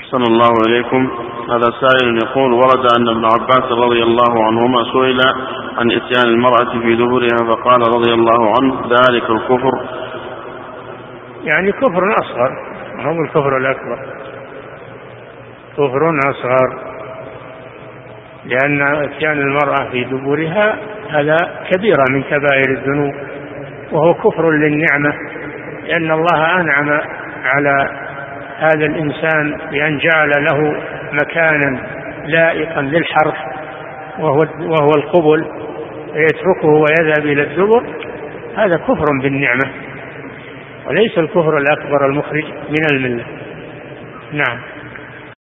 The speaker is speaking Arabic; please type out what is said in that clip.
أحسن الله إليكم. هذا سائل يقول: ورد أن ابن عباس رضي الله عنهما سئل عن إتيان المرأة في دبرها فقال رضي الله عنه: ذلك الكفر. يعني كفر أصغر، هو الكفر الأكبر، كفر أصغر، لأن إتيان المرأة في دبرها هذا كبيرة من كبائر الذنوب، وهو كفر للنعمة، لأن الله أنعم على هذا الإنسان بأن جعل له مكانا لائقا للحرف وهو القبل، يتركه ويذهب إلى الدبر، هذا كفر بالنعمة وليس الكفر الأكبر المخرج من الملة. نعم.